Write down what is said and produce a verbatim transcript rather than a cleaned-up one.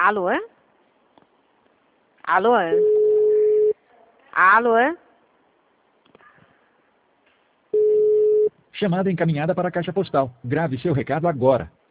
Alô? Alô? Alô? Chamada encaminhada para a caixa postal. Grave seu recado agora.